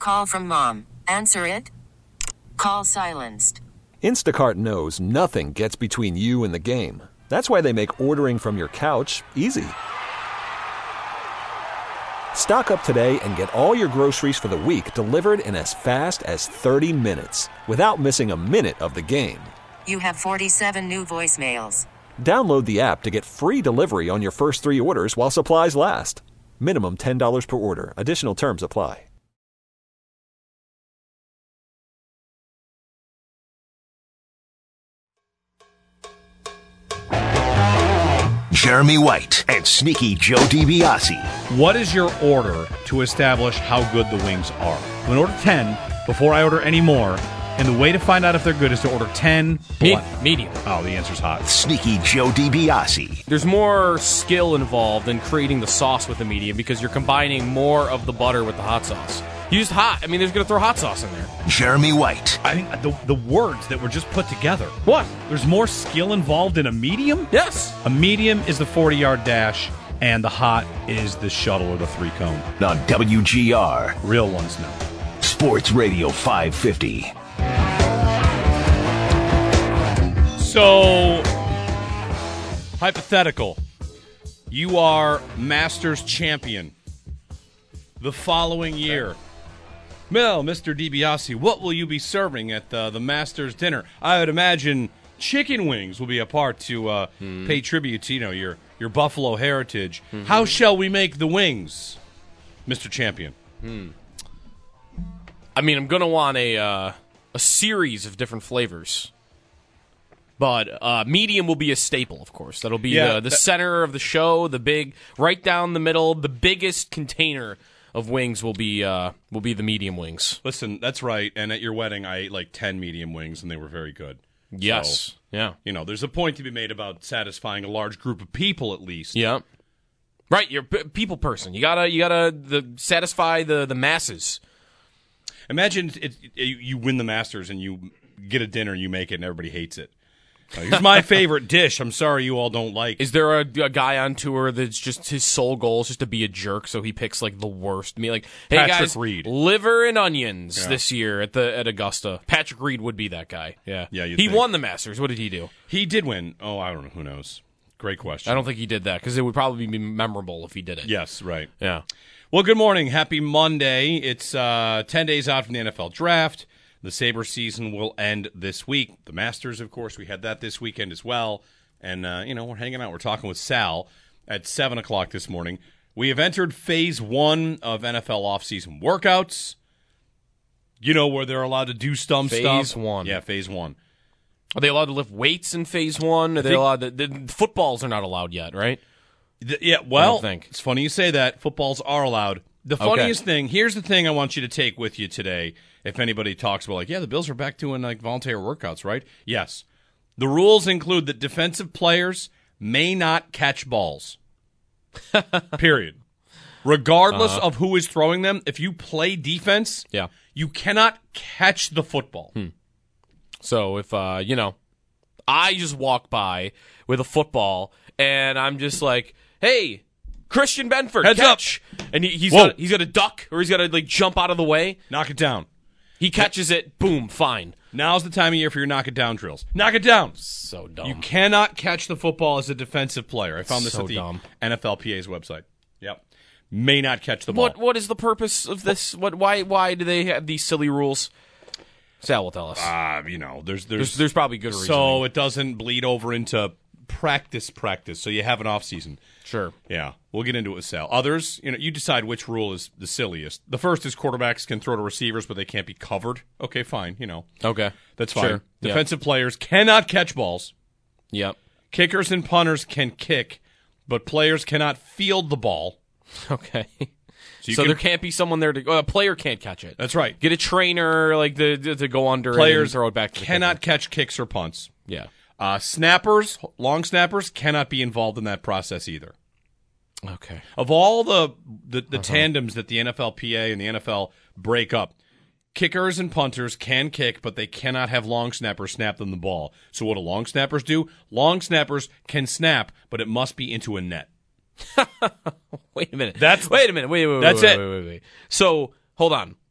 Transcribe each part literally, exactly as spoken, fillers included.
Call from mom. Answer it. Call silenced. Instacart knows nothing gets between you and the game. That's why they make ordering from your couch easy. Stock up today and get all your groceries for the week delivered in as fast as thirty minutes without missing a minute of the game. You have forty-seven new voicemails. Download the app to get free delivery on your first three orders while supplies last. Minimum ten dollars per order. Additional terms apply. Jeremy White and Sneaky Joe DiBiase. What is your order to establish how good the wings are? I'm going to order ten before I order any more. And the way to find out if they're good is to order ten. Me- medium. Oh, the answer's hot. Sneaky Joe DiBiase. There's more skill involved in creating the sauce with the medium because you're combining more of the butter with the hot sauce. Used hot. I mean, there's going to throw hot sauce in there. Jeremy White. I think the, the words that were just put together. What? There's more skill involved in a medium? Yes. A medium is the forty-yard dash, and the hot is the shuttle or the three-cone. On W G R. Real ones know. Sports Radio five fifty. So, hypothetical. You are Masters champion the following year. Well, Mister DiBiase, what will you be serving at the, the Masters dinner? I would imagine chicken wings will be a part to uh, hmm. pay tribute to, you know, your, your Buffalo heritage. Mm-hmm. How shall we make the wings, Mister Champion? Hmm. I mean, I'm going to want a uh, a series of different flavors. But uh, medium will be a staple, of course. That'll be yeah, the, the that, center of the show, the big, right down the middle, the biggest container of wings will be uh, will be the medium wings. Listen, that's right. And at your wedding, I ate like ten medium wings, and they were very good. Yes. So, yeah. You know, there's a point to be made about satisfying a large group of people, at least. Yeah. Right. You're a people person. You gotta you gotta the, satisfy the, the masses. Imagine it, it, you win the Masters and you get a dinner and you make it and everybody hates it. Uh, here's my favorite dish. I'm sorry you all don't like. Is there a, a guy on tour that's just his sole goal is just to be a jerk, so he picks like the worst meal? Like, hey Patrick guys, Reed. liver and onions yeah. this year at the at Augusta. Patrick Reed would be that guy. Yeah, yeah. He think. won the Masters. What did he do? He did win. Oh, I don't know. Who knows? Great question. I don't think he did that because it would probably be memorable if he did it. Yes, right. Yeah. Well, good morning. Happy Monday. It's uh, ten days out from the N F L draft. The Sabre season will end this week. The Masters, of course, we had that this weekend as well. And, uh, you know, we're hanging out. We're talking with Sal at seven o'clock this morning. We have entered phase one of N F L offseason workouts. You know, where they're allowed to do some phase stuff. Phase one. Yeah, phase one. Are they allowed to lift weights in phase one? Are they think, allowed to, the footballs are not allowed yet, right? The, yeah, well, I think. It's funny you say that. Footballs are allowed. The funniest okay. thing, here's the thing I want you to take with you today. If anybody talks about, like, yeah, the Bills are back doing like voluntary workouts, right? Yes. The rules include that defensive players may not catch balls. Period. Regardless uh-huh. of who is throwing them, if you play defense, yeah. you cannot catch the football. Hmm. So if, uh, you know, I just walk by with a football and I'm just like, hey, Christian Benford, heads catch. up. And he, he's got he's got to duck or he's got to like jump out of the way. Knock it down. He catches it, boom, fine. Now's the time of year for your knock it down drills. Knock it down. So dumb. You cannot catch the football as a defensive player. I found this so at the dumb. N F L P A's website. Yep. May not catch the ball. What what is the purpose of this? What why why do they have these silly rules? Sal will tell us. Uh, you know, there's there's there's, there's probably good reason. So it doesn't bleed over into practice practice. So you have an off season. Sure. Yeah. We'll get into it with Sal. Others, you know, you decide which rule is the silliest. The first is quarterbacks can throw to receivers, but they can't be covered. Okay, fine. You know. Okay. That's fine. Sure. Defensive yep. players cannot catch balls. Yep. Kickers and punters can kick, but players cannot field the ball. Okay. So, so can, there can't be someone there to. Uh, a player can't catch it. That's right. Get a trainer like to, to go under players it and throw it back to the cannot kicker. catch kicks or punts. Yeah. Uh, snappers, long snappers, cannot be involved in that process either. Okay. Of all the the, the uh-huh. tandems that the N F L P A and the N F L break up, kickers and punters can kick, but they cannot have long snappers snap them the ball. So what do long snappers do? Long snappers can snap, but it must be into a net. Wait a minute. That's wait a minute. Wait, wait, wait. That's wait, it. Wait, wait, wait, wait. So hold on.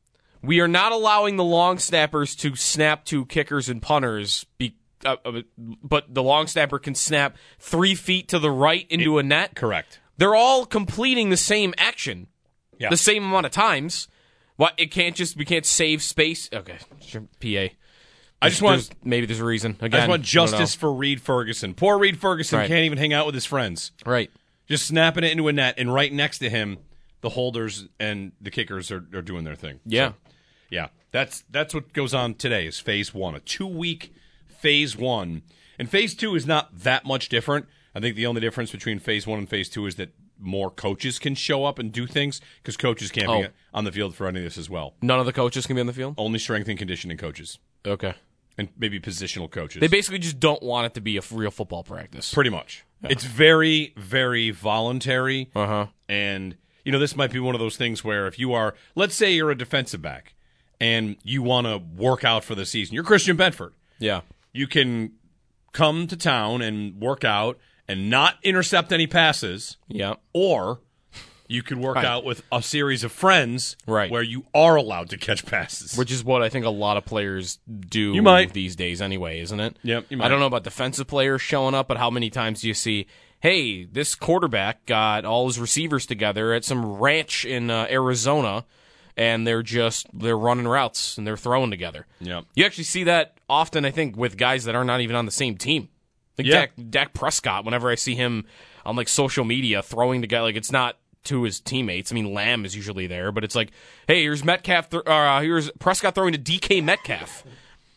We are not allowing the long snappers to snap to kickers and punters, be, uh, uh, but the long snapper can snap three feet to the right into It, a net. Correct. They're all completing the same action, Yeah. the same amount of times. What it can't just we can't save space. Okay, sure, P A. I just want There's- maybe there's a reason. Again, I just want I don't justice for Reed Ferguson. Poor Reed Ferguson Right. can't even hang out with his friends. know. Right. Just snapping it into a net, and right next to him, the holders and the kickers are, are doing their thing. Yeah. So, yeah, that's that's what goes on today is phase one, a two-week phase one. And phase two is not that much different. I think the only difference between phase one and phase two is that more coaches can show up and do things because coaches can't Oh. be on the field for any of this as well. None of the coaches can be on the field. Only strength and conditioning coaches Okay. and maybe positional coaches. They basically just don't want it to be a real football practice. Pretty much. It's very, very voluntary. Uh huh. And, you know, this might be one of those things where if you are, let's say you're a defensive back and you want to work out for the season, you're Christian Bedford. Yeah. You can come to town and work out and not intercept any passes, Yeah. or you could work Right. out with a series of friends Right. where you are allowed to catch passes. Which is what I think a lot of players do You might. these days anyway, isn't it? Yep, you might. I don't know about defensive players showing up, but how many times do you see, hey, this quarterback got all his receivers together at some ranch in uh, Arizona, and they're just, they're running routes, and they're throwing together. Yep. You actually see that often, I think, with guys that are not even on the same team. Like Yeah. Dak, Dak Prescott, whenever I see him on like social media throwing together, like it's not to his teammates. I mean, Lamb is usually there, but it's like, hey, here's Metcalf, th- uh, here's Prescott throwing to D K Metcalf.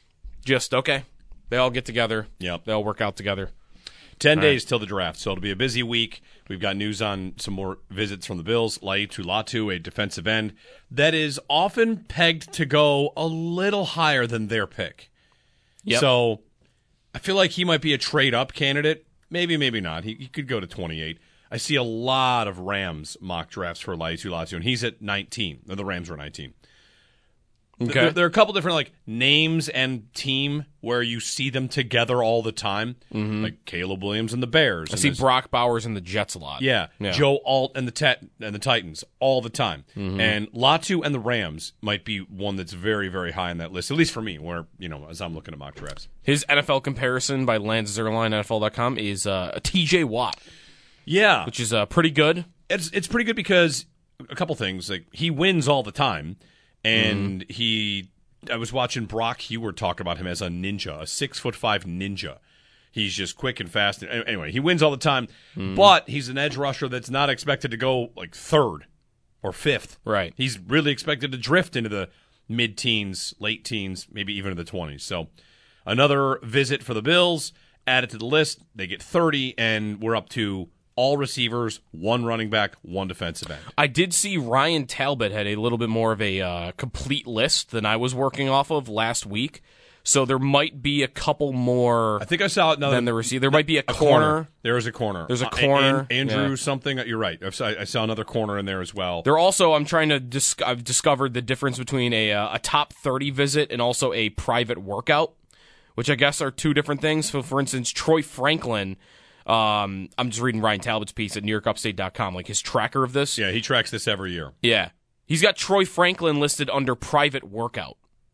Just okay, they all get together. Yep. They all work out together. Ten days till the draft, so it'll be a busy week. We've got news on some more visits from the Bills. Laitu Latu, a defensive end that is often pegged to go a little higher than their pick. Yep. So I feel like he might be a trade-up candidate. Maybe, maybe not. He, he could go to twenty-eight. I see a lot of Rams mock drafts for Laitu Latu, and he's at nineteen. Or the Rams were nineteen. Okay. There, there are a couple different like names and team where you see them together all the time, like Caleb Williams and the Bears. I and see there's- Brock Bowers in the Jets a lot. Yeah, Yeah. Joe Alt and the Tet and the Titans all the time, and Latu and the Rams might be one that's very, very high on that list, at least for me. Where you know, as I'm looking at mock drafts, His N F L comparison by Lance Zierlein, N F L dot com, is uh, a T J Watt, yeah, which is uh, pretty good. it's it's pretty good because a couple things like he wins all the time, and he. I was watching Brock Heward talk about him as a ninja, a six foot five ninja. He's just quick and fast. Anyway, he wins all the time, but he's an edge rusher that's not expected to go like third or fifth. Right. He's really expected to drift into the mid-teens, late teens, maybe even in the twenties. So another visit for the Bills, added to the list. They get thirty, and we're up to all receivers, one running back, one defensive end. I did see Ryan Talbot had a little bit more of a uh, complete list than I was working off of last week. So there might be a couple more I think I saw another than the receiver. There might be a, a corner. There is a corner. There's a Uh, corner, An- Andrew yeah. something. You're right. I saw, I saw another corner in there as well. There also, I'm trying to. Dis- I've discovered the difference between a uh, a top thirty visit and also a private workout, which I guess are two different things. So, for instance, Troy Franklin. Um, I'm just reading Ryan Talbot's piece at New York Upstate dot com, like his tracker of this. Yeah, he tracks this every year. Yeah. He's got Troy Franklin listed under private workout.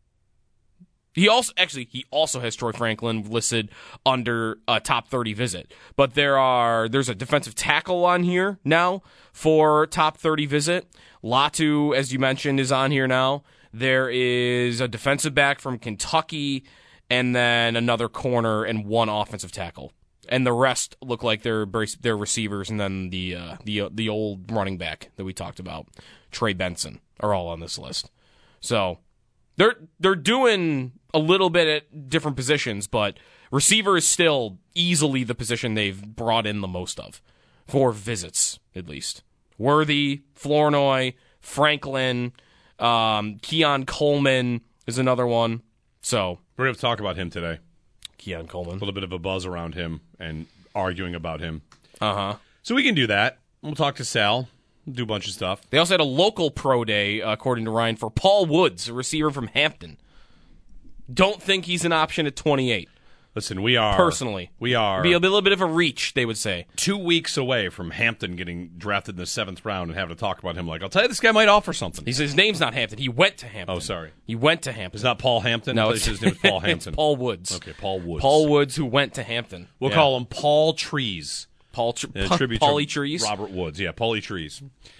He also actually he also has Troy Franklin listed under a top thirty visit. But there are there's a defensive tackle on here now for top thirty visit. Latu, as you mentioned, is on here now. There is a defensive back from Kentucky, and then another corner and one offensive tackle. And the rest look like they're they're receivers, and then the uh, the the old running back that we talked about, Trey Benson, are all on this list. So they're they're doing a little bit at different positions, but receiver is still easily the position they've brought in the most of for visits, at least. Worthy, Flournoy, Franklin, um, Keon Coleman is another one. So We're going to talk about him today. Keon Coleman. A little bit of a buzz around him and arguing about him. Uh huh. So we can do that. We'll talk to Sal. We'll do a bunch of stuff. They also had a local pro day, uh, according to Ryan, for Paul Woods, a receiver from Hampton. Don't think he's an option at twenty-eight. Listen, we are Personally. we are Be a little bit of a reach, they would say. two weeks away from Hampton getting drafted in the seventh round and having to talk about him. Like, I'll tell you, this guy might offer something. He's, his name's not Hampton. He went to Hampton. Oh, sorry. He went to Hampton. It's not Paul Hampton? No, I it's thought his name was Paul Hampton. It's Paul Woods. Okay, Paul Woods. Paul Woods, who went to Hampton. We'll Yeah. call him Paul Trees. Paul Tr- In a Pa- tribute Pauly to Trees. Robert Woods. Yeah, Pauly Trees.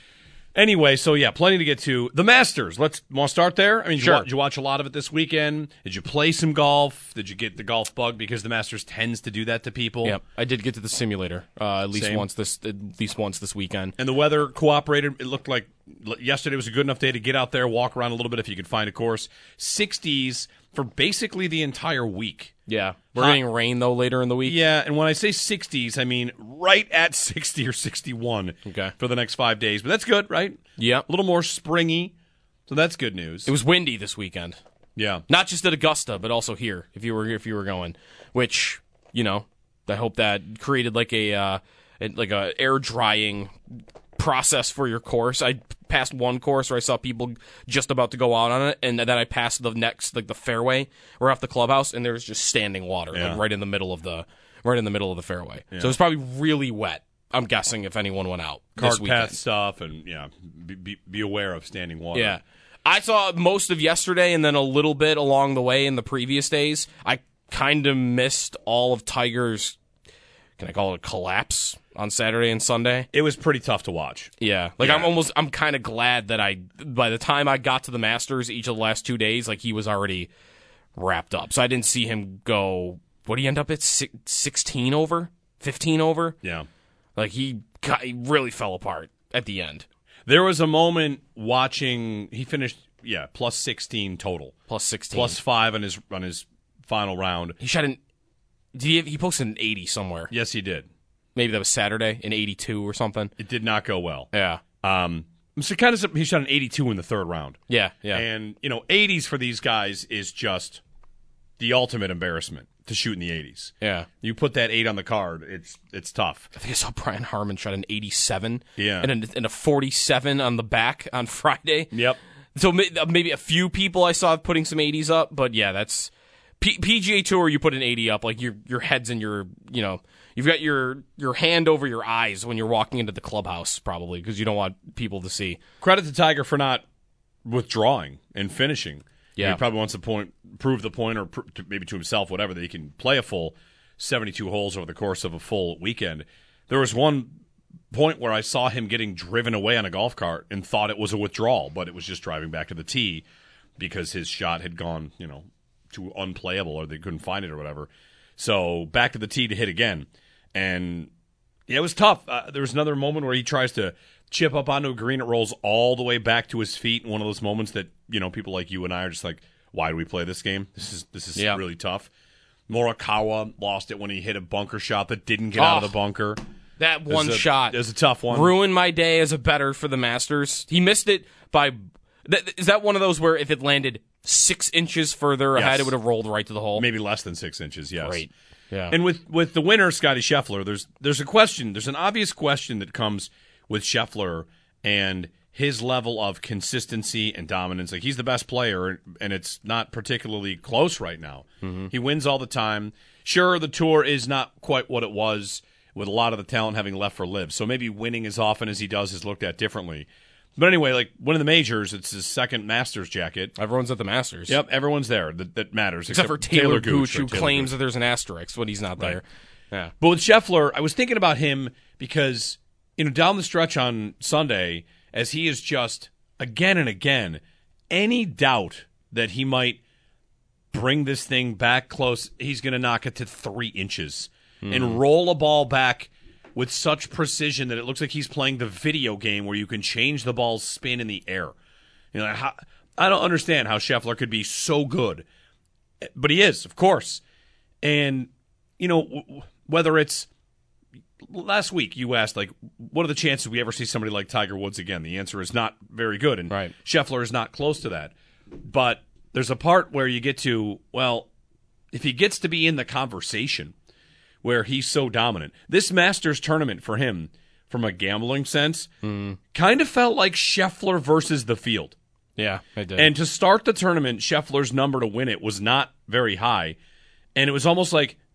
Anyway, so yeah, plenty to get to. The Masters. Let's want to start there. I mean, did, Sure. you watch, did you watch a lot of it this weekend? Did you play some golf? Did you get the golf bug because the Masters tends to do that to people? Yep, I did get to the simulator uh, at least Same. once this at least once this weekend. And the weather cooperated. It looked like yesterday was a good enough day to get out there, walk around a little bit if you could find a course. sixties for basically the entire week. Yeah, we're Hot. getting rain though later in the week. Yeah, and when I say sixties, I mean right at sixty or sixty-one Okay. for the next five days. But that's good, right? Yep. A little more springy, so that's good news. It was windy this weekend. Yeah. Not just at Augusta, but also here. If you were if you were going, which you know, I hope that created like a uh, like a air drying process for your course. I passed one course where I saw people just about to go out on it, and then I passed the next like the fairway or off the clubhouse, and there was just standing water Yeah. like right in the middle of the right in the middle of the fairway. So it was probably really wet. I'm guessing if anyone went out this Cart weekend. path stuff, and yeah, be, be, be aware of standing water. Yeah. I saw most of yesterday and then a little bit along the way in the previous days. I kind of missed all of Tiger's, can I call it a collapse on Saturday and Sunday? It was pretty tough to watch. Yeah. Like Yeah. I'm almost, I'm kind of glad that I, by the time I got to the Masters each of the last two days, like he was already wrapped up. So I didn't see him go, what did he end up at? Six, sixteen over? fifteen over? Yeah. Like he, got, he really fell apart at the end. There was a moment watching, he finished, yeah, plus sixteen total. Plus sixteen. Plus five on his on his final round. He shot an, did he, he posted an eighty somewhere. Yes, he did. Maybe that was Saturday, an eighty-two or something. It did not go well. Yeah. Um, so kind of, he shot an eighty-two in the third round. Yeah, yeah. And, you know, eighties for these guys is just the ultimate embarrassment to shoot in the eighties. yeah. You put that eight on the card, it's it's tough. I think I saw Brian Harmon shot an eighty-seven. Yeah. And a, and a forty-seven on the back on Friday. Yep. So may- maybe a few people I saw putting some eighties up, but yeah, that's P- PGA Tour. You put an eighty up, like your your head's in your, you know, you've got your your hand over your eyes when you're walking into the clubhouse, probably because you don't want people to see. Credit to Tiger for not withdrawing and finishing. Yeah. He probably wants to point, prove the point, or pr- to, maybe to himself, whatever, that he can play a full seventy-two holes over the course of a full weekend. There was one point where I saw him getting driven away on a golf cart and thought it was a withdrawal, but it was just driving back to the tee because his shot had gone, you know, too unplayable, or they couldn't find it or whatever. So back to the tee to hit again. And yeah, it was tough. Uh, there was another moment where he tries to chip up onto a green. It rolls all the way back to his feet. One of those moments that, you know, people like you and I are just like, why do we play this game? This is this is Yeah. really tough. Morikawa lost it when he hit a bunker shot that didn't get out of Oh, the bunker. That It was one a- shot It was a tough one. ruined my day as a bettor for the Masters. He missed it by. Th- is that one of those where if it landed six inches further ahead, Yes. it would have rolled right to the hole? Maybe less than six inches, yes. Great. Yeah. And with, with the winner, Scotty Scheffler, there's there's a question. There's an obvious question that comes with Scheffler and his level of consistency and dominance. Like, he's the best player, and it's not particularly close right now. Mm-hmm. He wins all the time. Sure, the tour is not quite what it was, with a lot of the talent having left for Liv. So maybe winning as often as he does is looked at differently. But anyway, like, winning the majors, it's his second Masters jacket. Everyone's at the Masters. Yep, everyone's there. That, that matters. Except, for Taylor, Gooch, or who Taylor claims Gooch. that there's an asterisk when he's not there. Right. Yeah. But with Scheffler, I was thinking about him because, you know, down the stretch on Sunday, as he is just, again and again, any doubt that he might bring this thing back close, he's going to knock it to three inches Mm. and roll a ball back with such precision that it looks like he's playing the video game where you can change the ball's spin in the air. You know, how, I don't understand how Scheffler could be so good, but he is, of course. And, you know, w- whether it's last week you asked, like, what are the chances we ever see somebody like Tiger Woods again? The answer is not very good, and Right. Scheffler is not close to that. But there's a part where you get to, well, if he gets to be in the conversation where he's so dominant, this Masters tournament for him, from a gambling sense, Mm. kind of felt like Scheffler versus the field. Yeah, I did. And to start the tournament, Scheffler's number to win it was not very high. And it was almost like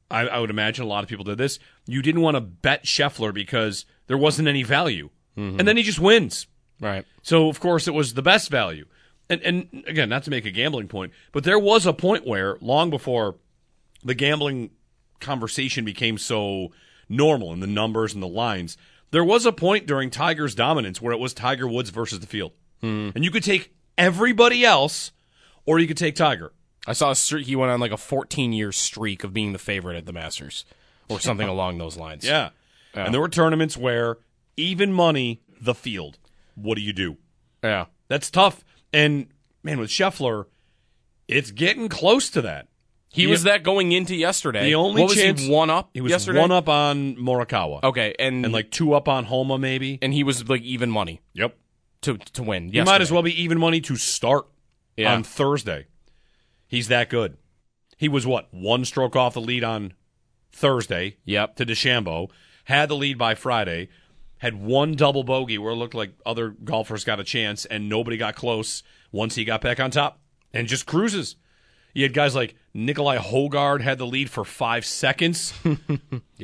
I, I would imagine a lot of people did this. You didn't want to bet Scheffler because there wasn't any value. Mm-hmm. And then he just wins. Right. So, of course, it was the best value. And, and again, not to make a gambling point, but there was a point where, long before the gambling conversation became so normal and the numbers and the lines, there was a point during Tiger's dominance where it was Tiger Woods versus the field. Mm. And you could take everybody else or you could take Tiger. I saw a streak, he went on like a fourteen-year streak of being the favorite at the Masters or something along those lines. Yeah. yeah. And there were tournaments where even money, the field. What do you do? Yeah. That's tough. And, man, with Scheffler, it's getting close to that. He, he was that going into yesterday. The only what chance, was he, one up He was yesterday? one up on Morikawa. Okay. And, and like two up on Homa, maybe. And he was like even money. Yep. To to win yesterday. He might as well be even money to start yeah. on Thursday. He's that good. He was, what, one stroke off the lead on Thursday yep. to DeChambeau, had the lead by Friday, had one double bogey where it looked like other golfers got a chance and nobody got close once he got back on top, and just cruises. You had guys like Nikolai Hogard had the lead for five seconds. yeah.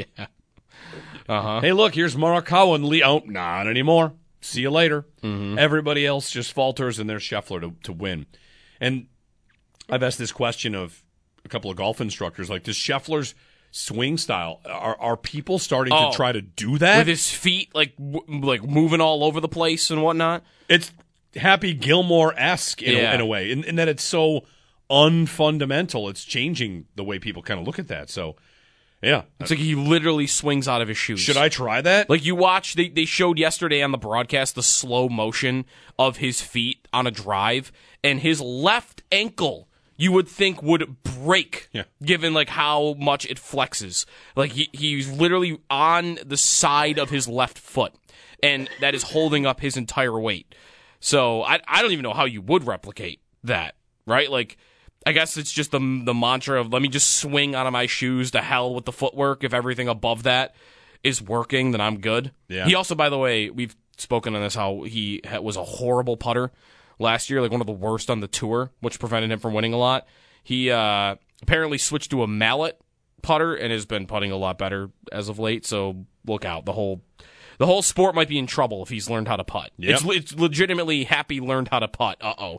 Uh-huh. Hey, look, here's Morikawa and Lee. Oh, not anymore. See you later. Mm-hmm. Everybody else just falters, and there's Scheffler to, to win. And I've asked this question of a couple of golf instructors, like, does Scheffler's swing style, are are people starting oh, to try to do that? With his feet, like, w- like moving all over the place and whatnot? It's Happy Gilmore-esque in, yeah. a, in a way, in, in that it's so unfundamental. It's changing the way people kind of look at that. So, yeah. It's like he literally swings out of his shoes. Should I try that? Like, you watch, they, they showed yesterday on the broadcast the slow motion of his feet on a drive, and his left ankle, you would think, would break, yeah. given like how much it flexes. Like he, he's literally on the side of his left foot, and that is holding up his entire weight. So I I don't even know how you would replicate that, right? Like, I guess it's just the the mantra of let me just swing out of my shoes, to hell with the footwork. If everything above that is working, then I'm good. Yeah. He also, by the way, we've spoken on this, how he was a horrible putter last year, like one of the worst on the tour, which prevented him from winning a lot. He uh, apparently switched to a mallet putter and has been putting a lot better as of late. So look out. The whole the whole sport might be in trouble if he's learned how to putt. Yep. It's, it's legitimately Happy learned how to putt. Uh-oh.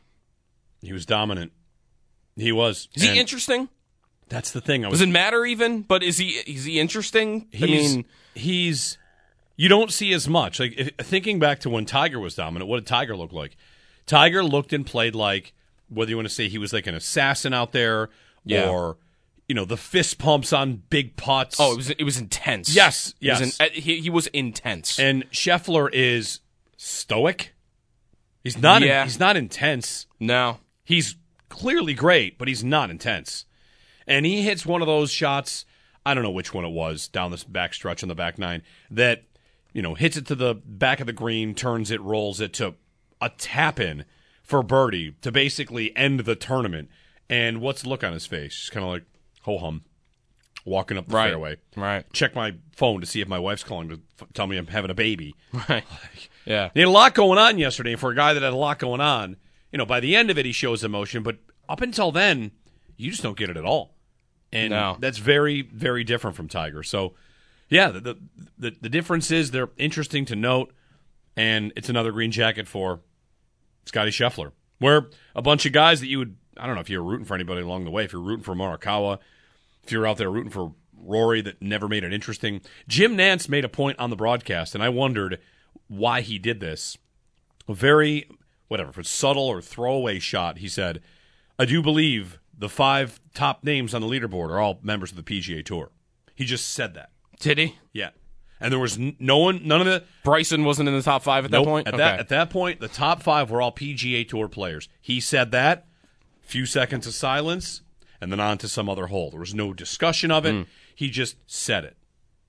He was dominant. He was. Is he and interesting? That's the thing. I was, Does it matter even? But is he is he interesting? He's, I mean, he's. You don't see as much. Like if, thinking back to when Tiger was dominant, what did Tiger look like? Tiger looked and played like, whether you want to say he was like an assassin out there, yeah. or you know the fist pumps on big putts. Oh, it was it was intense. Yes, It yes. was in, uh, he, he was intense. And Scheffler is stoic. He's not. Yeah. He's not intense. No. He's clearly great, but he's not intense. And he hits one of those shots. I don't know which one it was down this back stretch on the back nine that you know hits it to the back of the green, turns it, rolls it to a tap in for birdie to basically end the tournament. And what's the look on his face? Just kind of like ho hum, walking up the right. fairway. Right. Check my phone to see if my wife's calling to f- tell me I'm having a baby. Right. Yeah. He had a lot going on yesterday. For a guy that had a lot going on, you know, by the end of it, he shows emotion. But up until then, you just don't get it at all. And no. that's very, very different from Tiger. So, yeah, the, the the difference is they're interesting to note, and it's another green jacket for Scottie Scheffler. Where a bunch of guys that you would, I don't know if you're rooting for anybody along the way, if you're rooting for Morikawa, if you're out there rooting for Rory that never made it interesting. Jim Nantz made a point on the broadcast, and I wondered why he did this. A very, whatever, if it's subtle or throwaway shot, he said, I do believe the five top names on the leaderboard are all members of the P G A Tour. He just said that. Did he? Yeah. And there was n- no one, none of the... Bryson wasn't in the top five at nope, that point? At, okay. that, at that point, the top five were all P G A Tour players. He said that, few seconds of silence, and then on to some other hole. There was no discussion of it. Mm. He just said it.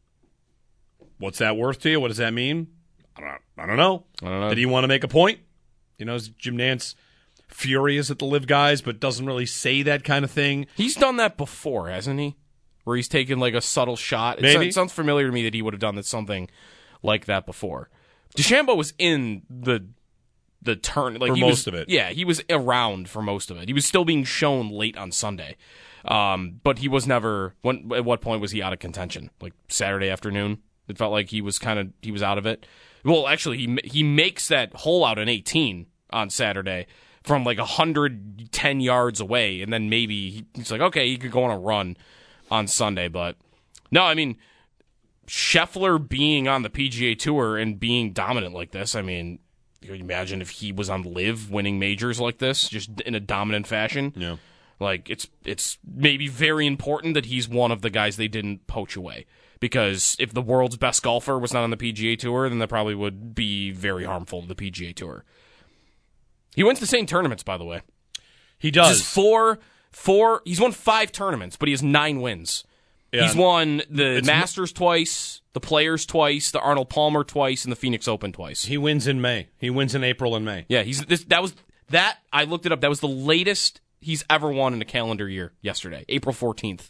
What's that worth to you? What does that mean? I don't, I don't know. I don't know. Did he want to make a point? You know, is Jim Nantz furious at the live guys, but doesn't really say that kind of thing? He's done that before, hasn't he? Where he's taken like a subtle shot. It, Maybe. it sounds familiar to me that he would have done that, something like that before. DeChambeau was in the the turn. Like For he most was, of it. Yeah, he was around for most of it. He was still being shown late on Sunday. Um, but he was never, when, at what point was he out of contention? Like Saturday afternoon? It felt like he was kind of, he was out of it. Well, actually, he he makes that hole out in eighteen on Saturday from like one hundred ten yards away, and then maybe he, he's like, okay, he could go on a run on Sunday. But no, I mean, Scheffler being on the P G A Tour and being dominant like this, I mean, you imagine if he was on Live winning majors like this, just in a dominant fashion. Yeah. Like, it's it's maybe very important that he's one of the guys they didn't poach away. Because if the world's best golfer was not on the P G A Tour, then that probably would be very harmful to the P G A Tour. He wins the same tournaments, by the way. He does. Just four, four. He's won five tournaments, but he has nine wins. Yeah. He's won the It's Masters twice, the Players twice, the Arnold Palmer twice, and the Phoenix Open twice. He wins in May. He wins in April and May. Yeah, he's this. That was that. I looked it up. That was the latest he's ever won in a calendar year. Yesterday, April fourteenth.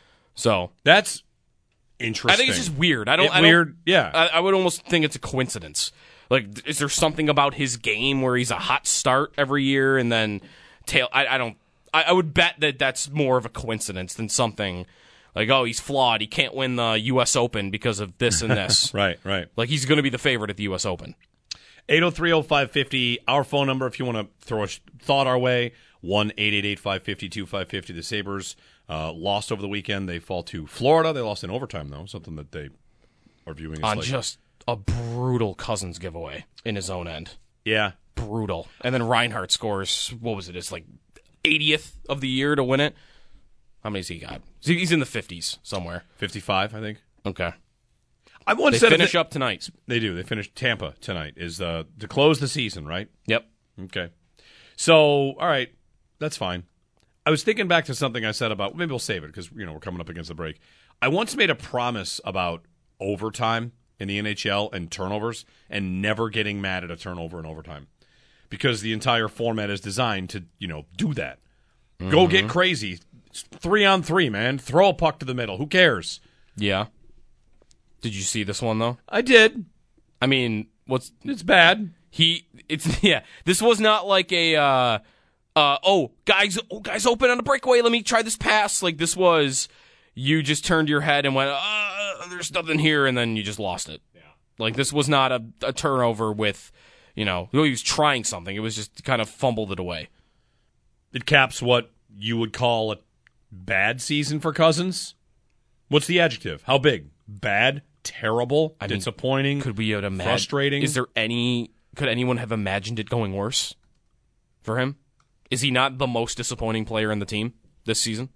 So That's interesting. I think it's just weird. I don't. It I don't weird, yeah. I, I would almost think it's a coincidence. Like, is there something about his game where he's a hot start every year and then tail? I, I don't. I, I would bet that that's more of a coincidence than something like, oh, he's flawed. He can't win the U S Open because of this and this. Right, right. Like, he's going to be the favorite at the U S Open. eight oh three oh five fifty, our phone number if you want to throw a sh- thought our way, one eight eight eight five five two five five zero. The Sabres uh, lost over the weekend. They fall to Florida. They lost in overtime, though, something that they are viewing as On like, just a brutal Cousins giveaway in his own end. yeah. Brutal. And then Reinhardt scores, what was it? It's like eightieth of the year to win it. How many's he got? He's in the fifties somewhere. fifty-five, I think. Okay. I once They said if finish they, up tonight. They do. They finish Tampa tonight. Is uh, to close the season, right? Yep. Okay. So, all right, that's fine. I was thinking back to something I said about, maybe we'll save it because, you know, we're coming up against the break. I once made a promise about overtime in the N H L and turnovers and never getting mad at a turnover in overtime because the entire format is designed to, you know, do that. Mm-hmm. Go get crazy. It's three on three, man. Throw a puck to the middle. Who cares? Yeah. Did you see this one, though? I did. I mean, what's It's bad. he? It's yeah. This was not like a uh, uh, oh guys, oh guys, open on a breakaway. Let me try this pass. Like this was, you just turned your head and went, uh, there's nothing here, and then you just lost it. Yeah. Like this was not a, a turnover with, you know, he was trying something. It was just kind of fumbled it away. It caps what you would call a bad season for Cousins. What's the adjective? How big? Bad, terrible, I mean, disappointing, Could we have imagined? frustrating? Is there any? Could anyone have imagined it going worse for him? Is he not the most disappointing player in the team this season?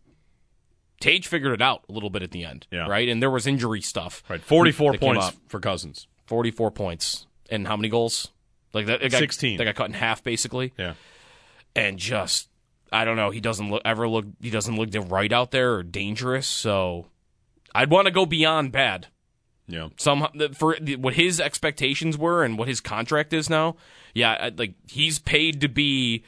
Tage figured it out a little bit at the end, Yeah. right? And there was injury stuff. Right, forty-four that came points up. for Cousins. forty-four points. And how many goals? Like that, it got, sixteen. That got cut in half, basically. Yeah. And just, I don't know. He doesn't look ever look. He doesn't look right out there or dangerous. So, I'd want to go beyond bad. Yeah. Some for what his expectations were and what his contract is now. Yeah, like he's paid to be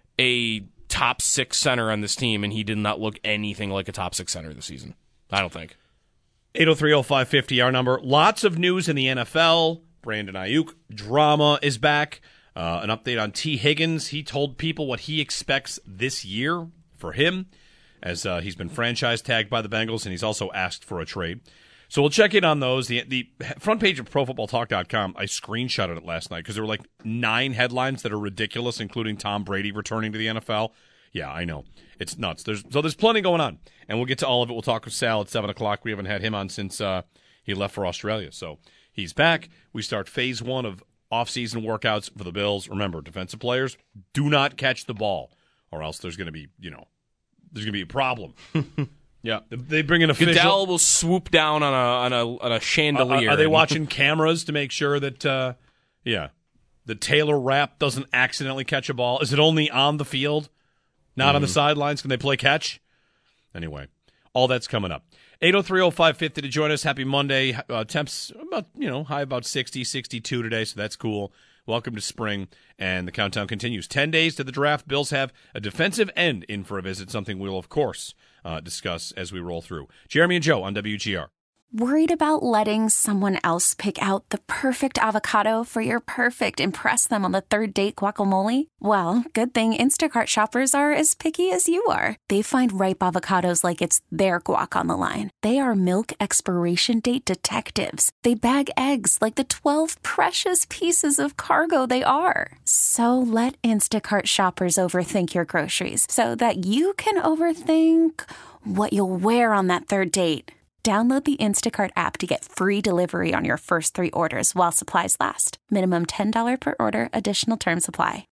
a top six center on this team, and he did not look anything like a top six center this season. I don't think. eight oh three oh five fifty, our number. Lots of news in the N F L. Brandon Ayuk drama is back. Uh, an update on T. Higgins. He told people what he expects this year for him, as uh, he's been franchise tagged by the Bengals, and he's also asked for a trade. So we'll check in on those. The the front page of pro football talk dot com, I screenshotted it last night because there were like nine headlines that are ridiculous, including Tom Brady returning to the N F L. Yeah, I know. It's nuts. There's So there's plenty going on, and we'll get to all of it. We'll talk with Sal at seven o'clock. We haven't had him on since uh, he left for Australia. So he's back. We start phase one of off-season workouts for the Bills. Remember, defensive players, do not catch the ball, or else there's going to be, you know, there's going to be a problem. Yeah, they bring an official. Goodell will swoop down on a on a on a chandelier. Uh, are they watching cameras to make sure that, uh, yeah, the Taylor Rapp doesn't accidentally catch a ball? Is it only on the field, not mm-hmm. on the sidelines? Can they play catch? Anyway, all that's coming up. eight oh three oh five fifty to join us. Happy Monday. Uh, temps about, you know, high about sixty, sixty-two today, so that's cool. Welcome to spring, and the countdown continues. Ten days to the draft. Bills have a defensive end in for a visit, something we'll, of course, uh, discuss as we roll through. Jeremy and Joe on W G R. Worried about letting someone else pick out the perfect avocado for your perfect impress them on the third date guacamole? Well, good thing Instacart shoppers are as picky as you are. They find ripe avocados like it's their guac on the line. They are milk expiration date detectives. They bag eggs like the twelve precious pieces of cargo they are. So let Instacart shoppers overthink your groceries so that you can overthink what you'll wear on that third date. Download the Instacart app to get free delivery on your first three orders while supplies last. Minimum ten dollars per order. Additional terms apply.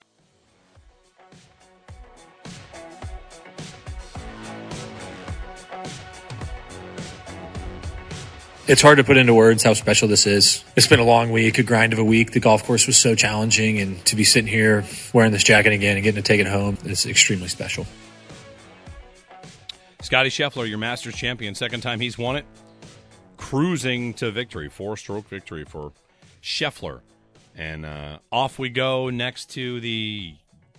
It's hard to put into words how special this is. It's been a long week, a grind of a week. The golf course was so challenging, and to be sitting here wearing this jacket again and getting to take it home is extremely special. Scotty Scheffler, your Masters champion, second time he's won it. Cruising to victory, four-stroke victory for Scheffler. And uh, off we go next to the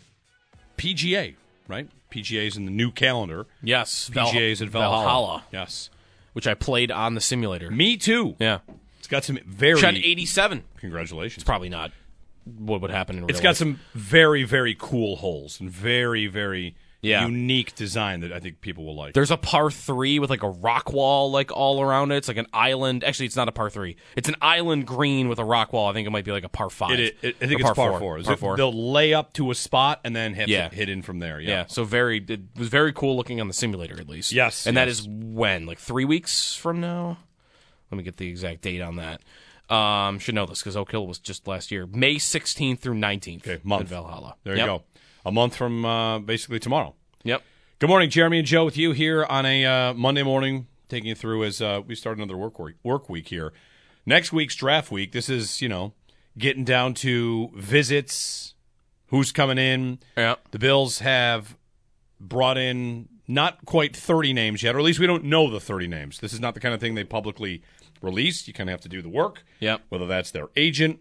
P G A, right? P G A's in the new calendar. Yes. P G A's at Valhalla. Valhalla. Yes. Which I played on the simulator. Me too. Yeah. It's got some very... Shot eighty-seven. Congratulations. It's probably not what would happen in real It's got life. some very, very cool holes and very, very yeah. unique design that I think people will like. There's a par three with like a rock wall like all around it. It's like an island. Actually, it's not a par three. It's an island green with a rock wall. I think it might be like a par five. It, it, I think or it's par four. four. Par it, four. They'll lay up to a spot and then hit, yeah. hit in from there. Yeah. yeah. So very, it was very cool looking on the simulator at least. Yes. And yes. that is when? Like three weeks from now? Let me get the exact date on that. Um, should know this because Oak Hill was just last year. May sixteenth through nineteenth okay, month. at Valhalla. There yep. you go. A month from uh, basically tomorrow. Yep. Good morning, Jeremy and Joe with you here on a uh, Monday morning, taking you through as uh, we start another work week, work week here. Next week's draft week, this is, you know, getting down to visits, who's coming in. Yeah. The Bills have brought in not quite thirty names yet, or at least we don't know the thirty names. This is not the kind of thing they publicly release. You kind of have to do the work, yep. whether that's their agent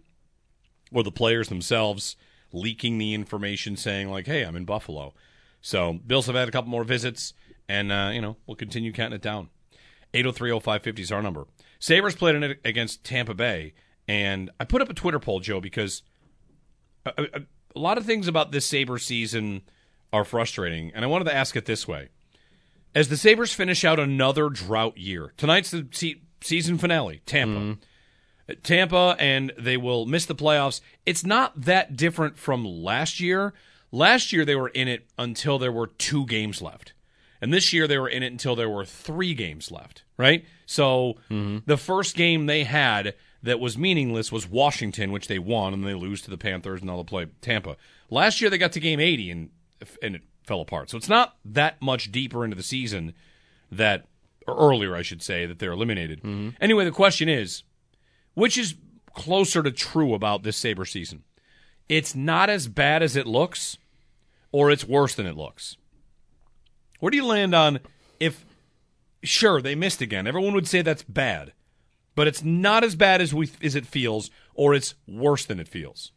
or the players themselves leaking the information saying, like, hey, I'm in Buffalo. So Bills have had a couple more visits, and, uh, you know, we'll continue counting it down. eight oh three oh five fifty is our number. Sabres played in it against Tampa Bay, and I put up a Twitter poll, Joe, because a, a, a lot of things about this Sabres season are frustrating, and I wanted to ask it this way. As the Sabres finish out another drought year, tonight's the se- season finale, Tampa. Mm-hmm. Tampa, and they will miss the playoffs. It's not that different from last year. Last year, they were in it until there were two games left. And this year, they were in it until there were three games left, right? So mm-hmm. the first game they had that was meaningless was Washington, which they won, and they lose to the Panthers, and they'll play Tampa. Last year, they got to game eighty, and, and it fell apart. So it's not that much deeper into the season that, or earlier, I should say, that they're eliminated. Mm-hmm. Anyway, the question is, which is closer to true about this Sabre season? It's not as bad as it looks, or it's worse than it looks. Where do you land on if, sure, they missed again. Everyone would say that's bad, but it's not as bad as we as it feels, or it's worse than it feels.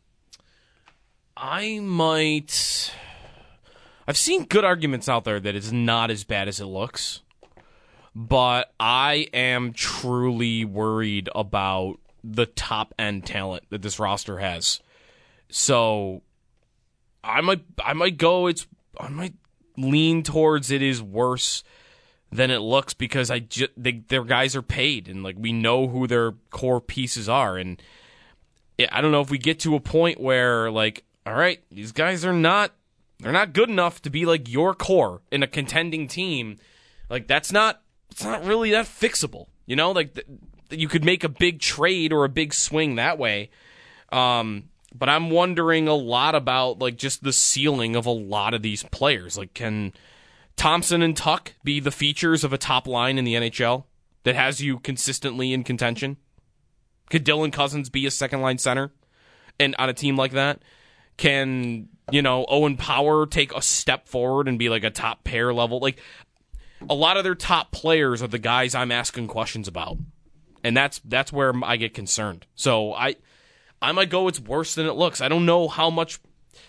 I might... I've seen good arguments out there that it's not as bad as it looks, but I am truly worried about the top-end talent that this roster has. So I might I might go it's I might lean towards it is worse than it looks because I ju- they, their guys are paid and like we know who their core pieces are, and I don't know if we get to a point where like all right, these guys are not they're not good enough to be like your core in a contending team. Like that's not it's not really that fixable. You know, like th- you could make a big trade or a big swing that way. Um But I'm wondering a lot about like just the ceiling of a lot of these players. Like, can Thompson and Tuck be the features of a top line in the N H L that has you consistently in contention? Could Dylan Cousins be a second line center and on a team like that? Can, you know, Owen Power take a step forward and be like a top pair level? Like, a lot of their top players are the guys I'm asking questions about, and that's that's where I get concerned. So I. I might go it's worse than it looks. I don't know how much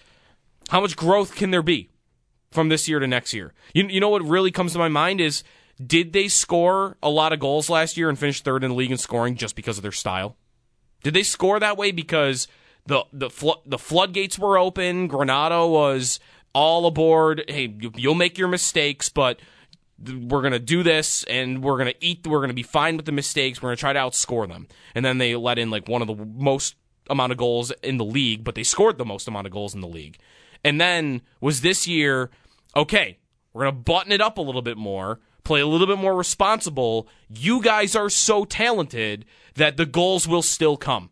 how much growth can there be from this year to next year. You, you know what really comes to my mind is did they score a lot of goals last year and finish third in the league in scoring just because of their style? Did they score that way because the the flo- the floodgates were open, Granato was all aboard, hey, you'll make your mistakes, but we're going to do this, and we're going to eat, we're going to be fine with the mistakes, we're going to try to outscore them. And then they let in like one of the most amount of goals in the league, but they scored the most amount of goals in the league. And then was this year, okay, we're going to button it up a little bit more, play a little bit more responsible. You guys are so talented that the goals will still come.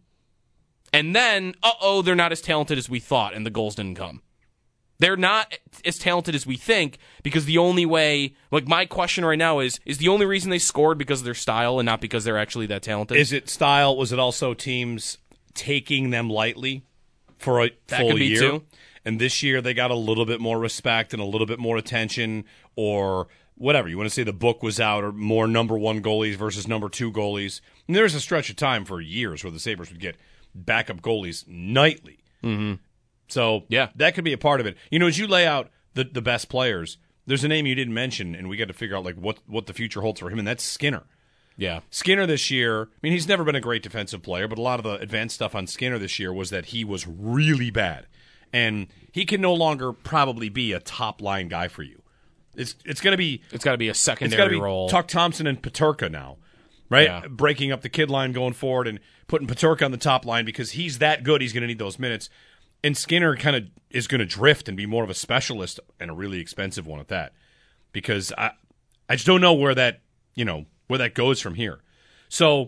And then, uh-oh, they're not as talented as we thought, and the goals didn't come. They're not as talented as we think, because the only way, like my question right now is, is the only reason they scored because of their style and not because they're actually that talented? Is it style? Was it also teams taking them lightly for a That full could be year? too. And this year they got a little bit more respect and a little bit more attention, or whatever. You want to say the book was out, or more number one goalies versus number two goalies. And there's a stretch of time for years where the Sabres would get backup goalies nightly. Mm-hmm. So yeah, that could be a part of it. You know, as you lay out the, the best players, there's a name you didn't mention, and we got to figure out like what, what the future holds for him, and that's Skinner. Yeah. Skinner this year, I mean, he's never been a great defensive player, but a lot of the advanced stuff on Skinner this year was that he was really bad. And he can no longer probably be a top-line guy for you. It's it's going to be... It's got to be a It's secondary got to be role. Tuck Thompson and Peterka now, right? Yeah. Breaking up the kid line going forward and putting Peterka on the top line because he's that good. He's going to need those minutes. And Skinner kind of is going to drift and be more of a specialist, and a really expensive one at that. Because I I just don't know where that, you know, where that goes from here. So...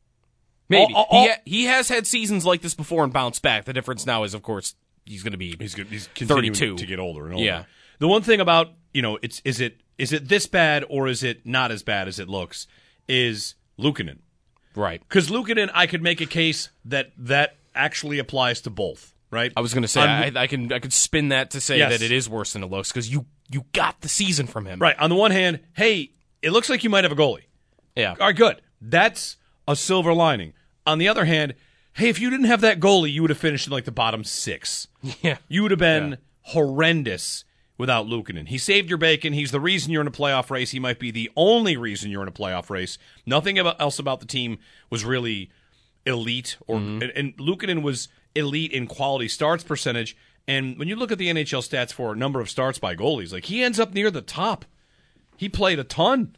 Maybe. all- all- he, ha- he has had seasons like this before and bounced back. The difference now is, of course, he's going to be He's good. He's continuing thirty-two. to get older and older. Yeah. The one thing about, you know, it's is it is it this bad or is it not as bad as it looks? Is Luukkonen. Right. Because Luukkonen, I could make a case that that actually applies to both. Right. I was going to say On- I, I can I could spin that to say Yes. that it is worse than it looks because you you got the season from him. Right. On the one hand, hey, it looks like you might have a goalie. Yeah. All right, good. That's a silver lining. On the other hand, hey, if you didn't have that goalie, you would have finished in like the bottom six. Yeah. You would have been Yeah. horrendous without Luukkonen. He saved your bacon. He's the reason you're in a playoff race. He might be the only reason you're in a playoff race. Nothing about, else about the team was really elite. Or Mm-hmm. and, and Luukkonen was elite in quality starts percentage. And when you look at the N H L stats for a number of starts by goalies, like he ends up near the top. He played a ton.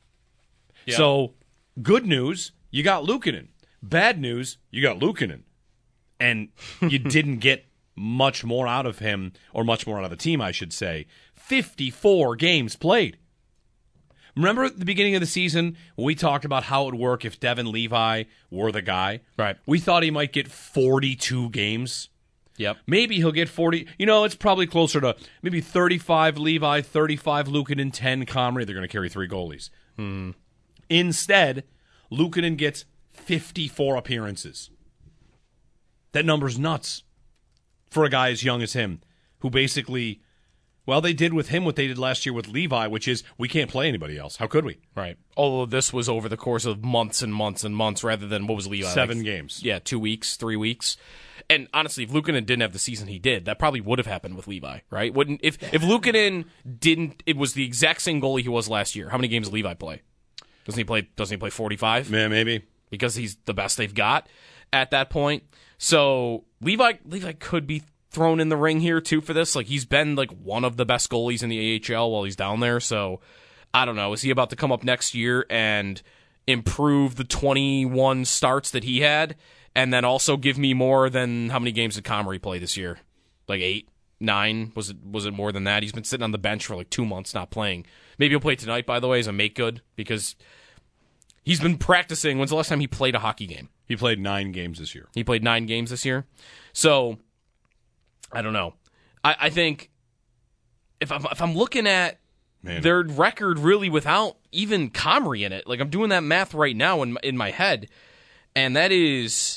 Yeah. So, good news, you got Luukkonen. Bad news, you got Luukkonen. And you didn't get much more out of him, or much more out of the team, I should say. fifty-four games played. Remember at the beginning of the season, we talked about how it would work if Devin Levi were the guy? Right. We thought he might get forty-two games. Yep. Maybe he'll get forty. You know, it's probably closer to maybe thirty-five Levi, thirty-five Luukkonen, ten Comrie. They're going to carry three goalies. Hmm. Instead, Luukkonen gets fifty-four appearances. That number's nuts for a guy as young as him, who basically, well, they did with him what they did last year with Levi, which is we can't play anybody else. How could we? Right. Although this was over the course of months and months and months rather than, what was Levi? Seven like, games. Yeah, two weeks, three weeks. And honestly, if Luukkonen didn't have the season he did, that probably would have happened with Levi, right? Wouldn't if if Luukkonen didn't, it was the exact same goalie he was last year. How many games did Levi play? Doesn't he play? Doesn't he play forty-five? Yeah, maybe. Because he's the best they've got at that point. So Levi Levi could be thrown in the ring here too for this. Like he's been like one of the best goalies in the A H L while he's down there. So I don't know. Is he about to come up next year and improve the twenty-one starts that he had, and then also give me more than how many games did Comrie play this year? Like eight, nine? Was it was it more than that? He's been sitting on the bench for like two months not playing. Maybe he'll play tonight, by the way, as a make good, because he's been practicing. When's the last time he played a hockey game? He played nine games this year. He played nine games this year. So, I don't know. I, I think if I'm, if I'm looking at Man. their record really without even Comrie in it, like I'm doing that math right now in, in my head, and that is...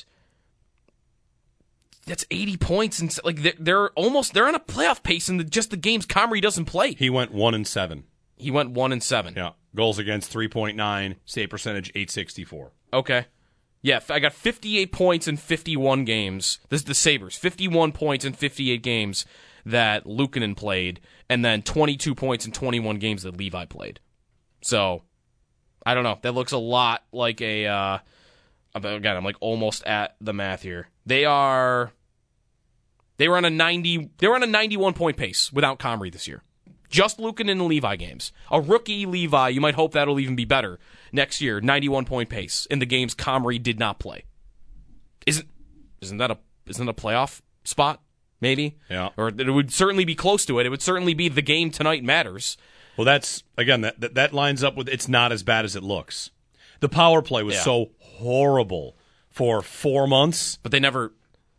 That's eighty points, and like they're, they're almost they're on a playoff pace in the, just the games Comrie doesn't play. He went one and seven. He went one and seven. Yeah, goals against three point nine, save percentage eight sixty-four. Okay, yeah, I got fifty-eight points in fifty-one games. This is the Sabres, fifty-one points in fifty-eight games that Luukkonen played, and then twenty-two points in twenty-one games that Levi played. So I don't know. That looks a lot like a. Uh, again, I'm like almost at the math here. They are. They were on a ninety. They were on a ninety-one point pace without Comrie this year. Just Lukin in the Levi games. A rookie Levi, you might hope that'll even be better next year. ninety-one point pace in the games Comrie did not play. Isn't isn't that a isn't that a playoff spot? Maybe. Yeah. Or it would certainly be close to it. It would certainly be the game tonight matters. Well, that's again that that, that lines up with it's not as bad as it looks. The power play was Yeah. so horrible for four months, but they never.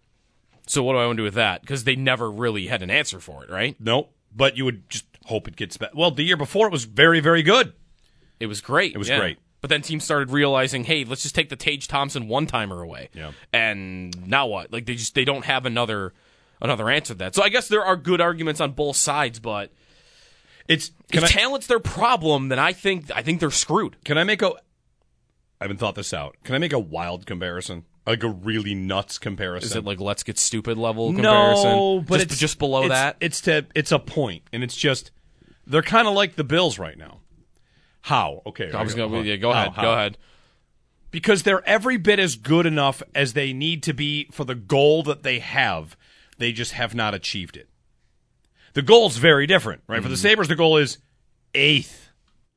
So what do I want to do with that? Because they never really had an answer for it, right? Nope. But you would just hope it gets better. Well, the year before it was very, very good. It was great. It was yeah. great. But then teams started realizing, hey, let's just take the Tage Thompson one-timer away. Yeah. And now what? Like they just they don't have another another answer to that. So I guess there are good arguments on both sides, but it's if I, talent's their problem, then I think I think they're screwed. Can I make a I haven't thought this out. Can I make a wild comparison? Like a really nuts comparison? Is it like let's get stupid level comparison? No, but just, it's just below it's, that. It's to it's a point, and it's just they're kind of like the Bills right now. How? Okay, I was go, gonna, yeah, go how, ahead. how? Go ahead. Because they're every bit as good enough as they need to be for the goal that they have. They just have not achieved it. The goal's very different, right? Mm. For the Sabres, the goal is eighth.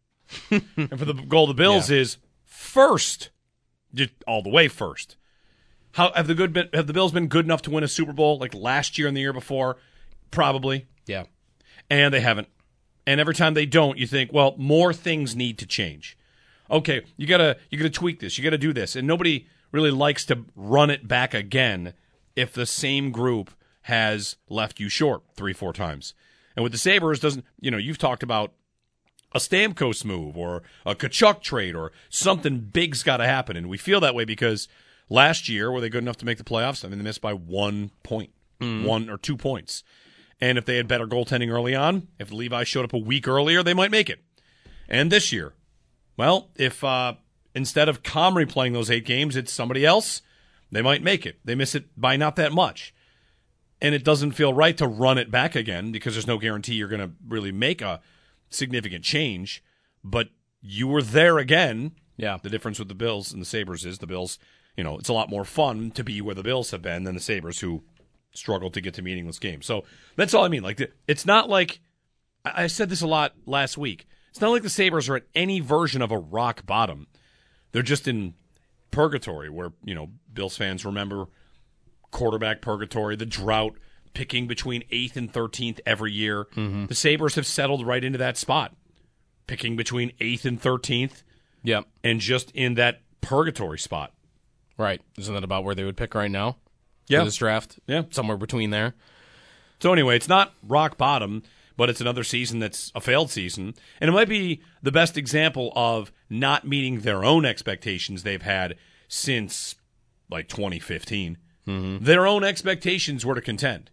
And for the goal of the Bills yeah. is first. Just all the way first. How have the good been, have the Bills been good enough to win a Super Bowl like last year and the year before? Probably. Yeah. And they haven't. And every time they don't, you think, well, more things need to change. Okay, you gotta you gotta tweak this, you gotta do this. And nobody really likes to run it back again if the same group has left you short three, four times. And with the Sabres, doesn't you know, you've talked about a Stamkos move or a Tkachuk trade or something big's gotta happen. And we feel that way because last year, were they good enough to make the playoffs? I mean, they missed by one point, mm. one or two points. And if they had better goaltending early on, if Levi showed up a week earlier, they might make it. And this year, well, if uh, instead of Comrie playing those eight games, it's somebody else, they might make it. They miss it by not that much. And it doesn't feel right to run it back again because there's no guarantee you're going to really make a significant change. But you were there again. Yeah. The difference with the Bills and the Sabres is the Bills, you know, it's a lot more fun to be where the Bills have been than the Sabres who struggled to get to meaningless games. So that's all I mean. Like, it's not like I said this a lot last week. It's not like the Sabres are at any version of a rock bottom. They're just in purgatory where, you know, Bills fans remember quarterback purgatory, the drought, picking between eighth and thirteenth every year. Mm-hmm. The Sabres have settled right into that spot, picking between eighth and thirteenth. Yep. And just in that purgatory spot. Right. Isn't that about where they would pick right now? Yeah. For this draft? Yeah. Somewhere between there. So anyway, it's not rock bottom, but it's another season that's a failed season. And it might be the best example of not meeting their own expectations they've had since, like, twenty fifteen. Mm-hmm. Their own expectations were to contend.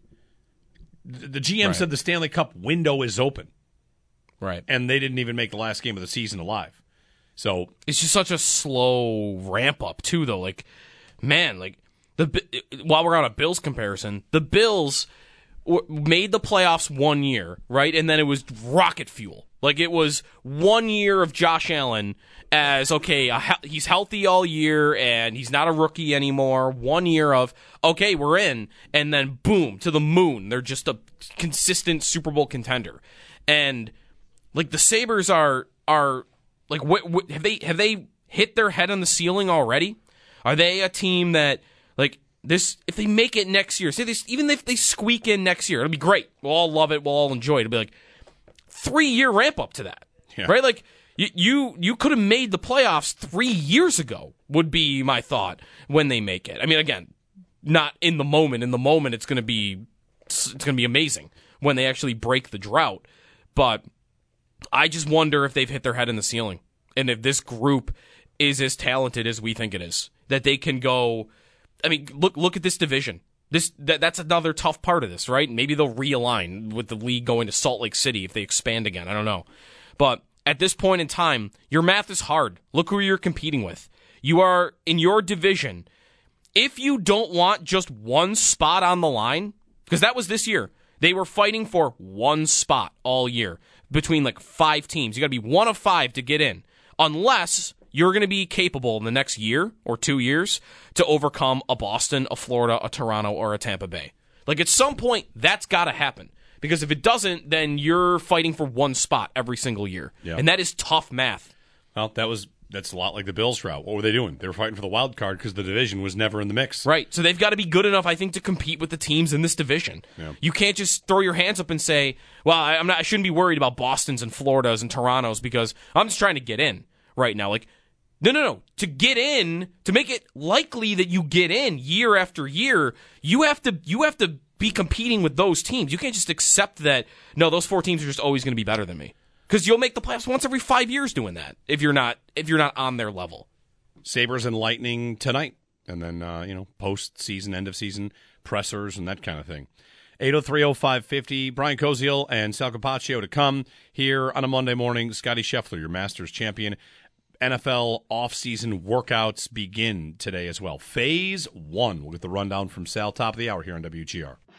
The G M right. said the Stanley Cup window is open. Right. And they didn't even make the last game of the season alive. So it's just such a slow ramp up, too, though. Like, man, like, the while we're on a Bills comparison, the Bills made the playoffs one year, right? And then it was rocket fuel. Like, it was one year of Josh Allen as, okay, he's healthy all year and he's not a rookie anymore. One year of, okay, we're in. And then, boom, to the moon. They're just a consistent Super Bowl contender. And, like, the Sabres are, are like, what, what, have they have they hit their head on the ceiling already? Are they a team that, like, this, if they make it next year, say this, even if they squeak in next year, it'll be great. We'll all love it. We'll all enjoy it. It'll be like three-year ramp up to that, yeah. right? Like, you you, you could have made the playoffs three years ago, would be my thought when they make it. I mean, again, not in the moment. In the moment, it's going to be it's going to be amazing when they actually break the drought. But I just wonder if they've hit their head in the ceiling and if this group is as talented as we think it is, that they can go. I mean, look look at this division. This that, that's another tough part of this, right? Maybe they'll realign with the league going to Salt Lake City if they expand again. I don't know. But at this point in time, your math is hard. Look who you're competing with. You are in your division. If you don't want just one spot on the line, because that was this year, they were fighting for one spot all year between like five teams. You got to be one of five to get in. unless you're going to be capable in the next year or two years to overcome a Boston, a Florida, a Toronto, or a Tampa Bay. Like, at some point, that's got to happen. Because if it doesn't, then you're fighting for one spot every single year. Yeah. And that is tough math. Well, that was that's a lot like the Bills route. What were they doing? They were fighting for the wild card because the division was never in the mix. Right. So they've got to be good enough, I think, to compete with the teams in this division. Yeah. You can't just throw your hands up and say, well, I, I'm not, I shouldn't be worried about Bostons and Floridas and Torontos because I'm just trying to get in right now. Like, no, no, no. To get in, to make it likely that you get in year after year, you have to you have to be competing with those teams. You can't just accept that, no, those four teams are just always going to be better than me. Because you'll make the playoffs once every five years doing that if you're not if you're not on their level. Sabres and Lightning tonight, and then uh, you know post-season, end-of-season pressers and that kind of thing. eight oh three oh five fifty, Brian Koziel and Sal Capaccio to come here on a Monday morning. Scotty Scheffler, your Masters champion. N F L off-season workouts begin today as well. Phase one. We'll get the rundown from Sal, top of the hour here on W G R.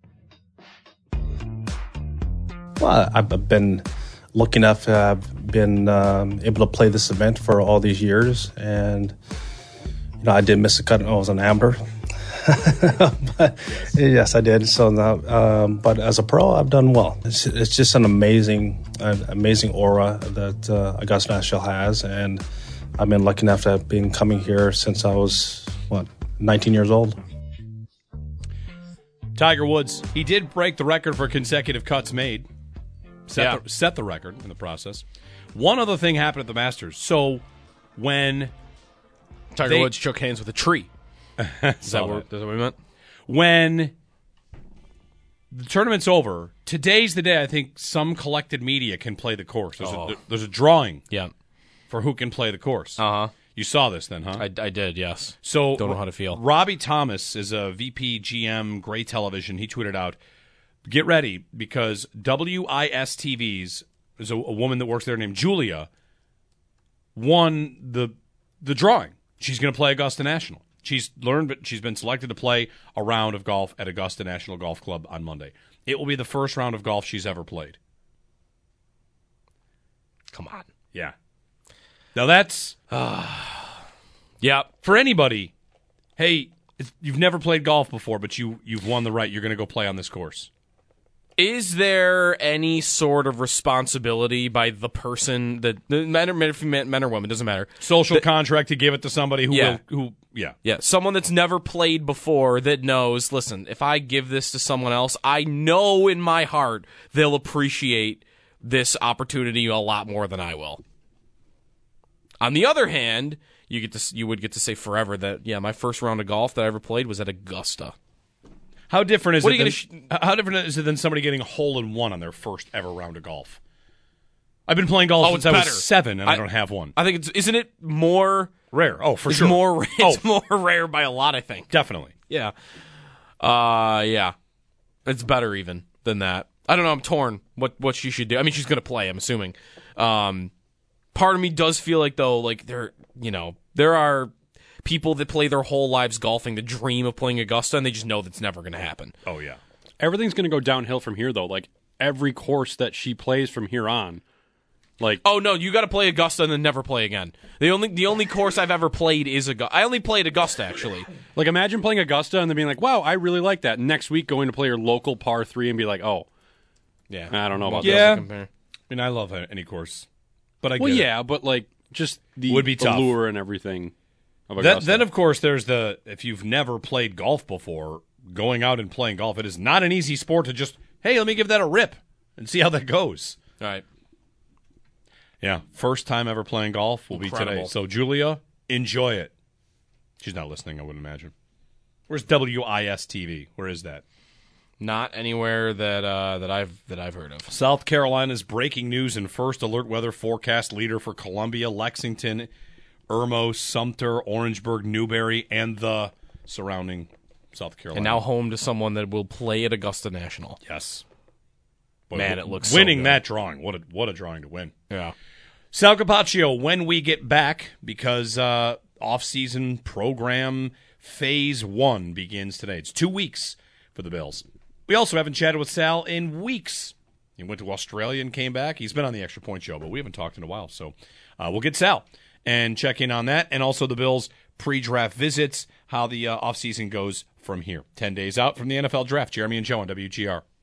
Well, I've been lucky enough to have been um, able to play this event for all these years, and you know I did miss a cut. I was an amateur, but yes, I did. So now, um, but as a pro, I've done well. It's, it's just an amazing, an amazing aura that uh, Augusta National has, and I've been lucky enough to have been coming here since I was what nineteen years old. Tiger Woods, he did break the record for consecutive cuts made. Set, Yeah. the, set the record in the process. One other thing happened at the Masters. So when Tiger they, Woods shook hands with a tree. Is that, what, is that what we meant? When the tournament's over, today's the day I think some collected media can play the course. There's, Oh. a, there's a drawing Yeah. for who can play the course. Uh-huh. You saw this then, huh? I, I did, yes. So Don't know how to feel. Robbie Thomas is a V P G M, Gray Television. He tweeted out, get ready because W I S T V's, there's a, a woman that works there named Julia, won the the drawing. She's going to play Augusta National. She's learned, but she's been selected to play a round of golf at Augusta National Golf Club on Monday. It will be the first round of golf she's ever played. Come on. Yeah. Now that's, Yeah. for anybody, hey, if you've never played golf before, but you, you've won the right, you're going to go play on this course. Is there any sort of responsibility by the person that men or, men, men or women, doesn't matter. Social The- contract to give it to somebody who Yeah. will, who, yeah. Yeah, someone that's never played before that knows, listen, if I give this to someone else, I know in my heart they'll appreciate this opportunity a lot more than I will. On the other hand, you get to you would get to say forever that, yeah, my first round of golf that I ever played was at Augusta. How different is What it? are Than, you gonna sh- how different is it than somebody getting a hole in one on their first ever round of golf? I've been playing golf Oh, since it's I was better. seven, and I, I- don't have one. I think it's isn't it more Rare. Oh, for it's sure. more it's oh, more rare by a lot, I think. definitely. Yeah. Uh yeah. It's better even than that. I don't know, I'm torn what what she should do. I mean, she's going to play, I'm assuming. Um part of me does feel like though like there, you know, there are people that play their whole lives golfing, the dream of playing Augusta, and they just know that's never going to happen. Oh, yeah. Everything's going to go downhill from here, though. Like, every course that she plays from here on, like... Oh, no, you got to play Augusta and then never play again. The only the only course I've ever played is Augusta. I only played Augusta, actually. Like, imagine playing Augusta and then being like, wow, I really like that. Next week, going to play your local par three and be like, oh, Yeah. I don't know about Yeah. that. Compare. I mean, I love any course, but I Well, get it. yeah, but, like, just the Would be tough. allure and everything of Then, Augusta. then, of course, there's the, if you've never played golf before, going out and playing golf, it is not an easy sport to just, hey, let me give that a rip and see how that goes. All right. Yeah, first time ever playing golf will be today. Incredible. So, Julia, enjoy it. She's not listening, I wouldn't imagine. Where's W I S T V? Where is that? Not anywhere that uh, that I've that I've heard of. South Carolina's breaking news and first alert weather forecast leader for Columbia, Lexington, Irmo, Sumter, Orangeburg, Newberry, and the surrounding South Carolina. And now home to someone that will play at Augusta National. yes. Boy, Man, it looks so winning good. that drawing. What a what a drawing to win. Yeah. Sal Capaccio, when we get back, because uh, off-season program phase one begins today. It's two weeks for the Bills. We also haven't chatted with Sal in weeks. He went to Australia and came back. He's been on the Extra Point Show, but we haven't talked in a while. So uh, we'll get Sal and check in on that. And also the Bills pre-draft visits, how the uh, offseason goes from here. Ten days out from the N F L draft. Jeremy and Joe on W G R.